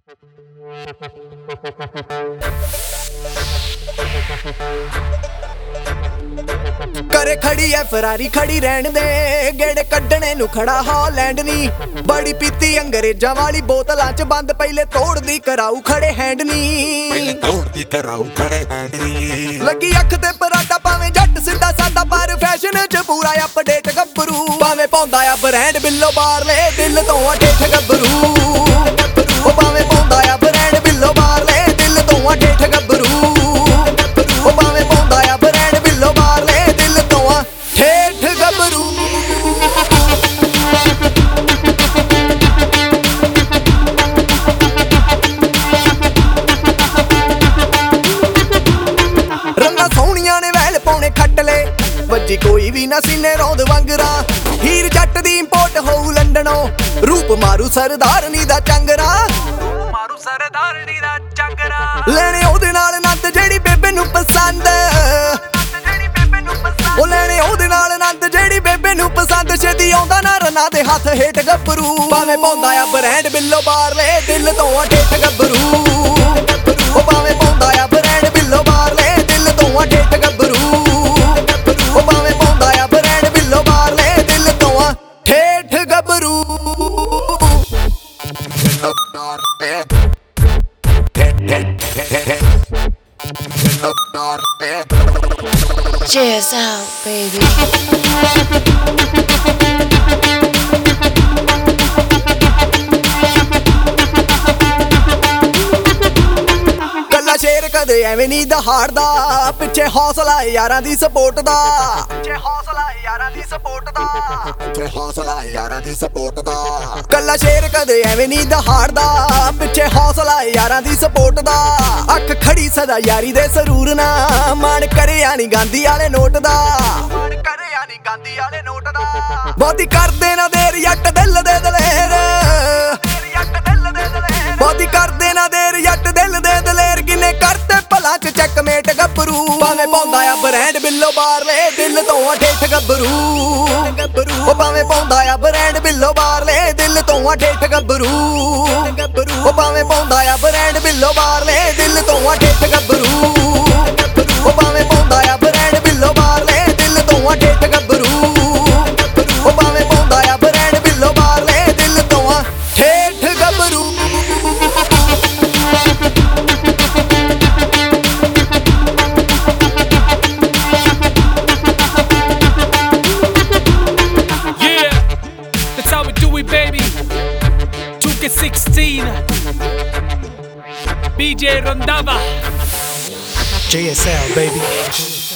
करे खड़ी है फरारी खड़ी रहन दे, गेड़े कड्डने नु खड़ा हॉलैंड नी। बड़ी पीती अंग्रेजां वाली बोतलां च बंद, पहले तोड़ दी कराऊ खड़े हैंड नी। लगी अख ते पराटा पावे जट सीधा सादा, पर फैशन च पूरा अपडेट गब्बरू। भावे पौंदा आ ब्रांड बिल्लो बारले, दिल तो ठेठ गब्बरू। भावे पौंदा आ ब्रांड बिल्लो बारले, दिल तो ठेठ गब्बरू। भावे पौंदा आ ब्रांड बिल्लो बारले, दिल तो ठेठ गब्बरू। रंगा सोहणियां ने वैल पौने खट्टले, वज्जी कोई भी ना सीने रौंद वांगरा। हीर जट दी इंपोर्ट होऊ लंडनों, रूप मारू सरदारनी दा चंगरा। लेने ओदे नाल नंद जेड़ी बेबे नू पसंद, ओ लेने ओदे नाल नंद जेड़ी बेबे नू पसंद। छेती आउंदा ना रना दे हत्थ हेठ गब्बरू। भावे पौंदा आ ब्रांड बिल्लो बारले, दिल तो ठेठ गब्बरू। ओ भावे पौंदा आ ब्रांड बिल्लो बारले, दिल तो ठेठ गब्बरू। ओ भावे पौंदा आ ब्रांड बिल्लो बारले, दिल तो ठेठ गब्बरू। Cheers out, baby. कल्ला शेर कदे एवें नी दहाड़दा, पिछे हौसला यारां दी सपोर्ट दा। कल्ला शेर कदे एवें नी दहाड़दा, पिछे हौसला यारां दी सपोर्ट दा। अख खड़ी सदा यारी दे सरूर ना, मन करे यानी गांधी आले नोट दा। बहुती करदे ना देर जट दिल दे दलेर, बहुती करदे ना देर जट दिल दे दलेर। किने करते भला च चेकमेट गब्बरू। भावे पौंदा आ ब्रांड बिल्लो बारले, दिल तो ठेठ गब्बरू। ओ भावे पौंदा आ ब्रांड बिल्लो बारले, दिल तो ठेठ गब्बरू। ओ भावे पौंदा आ ब्रांड बिल्लो बारले, दिल तो ठेठ गब्बरू। ओ भावे पौंदा आ ब्रांड बिल्लो बारले, दिल तो ठेठ गब्बरू। ओ भावे पौंदा आ ब्रांड बिल्लो बारले, दिल तो ठेठ गब्बरू। That's how we do it, baby. 2K16 BJ Rondava. JSL, baby.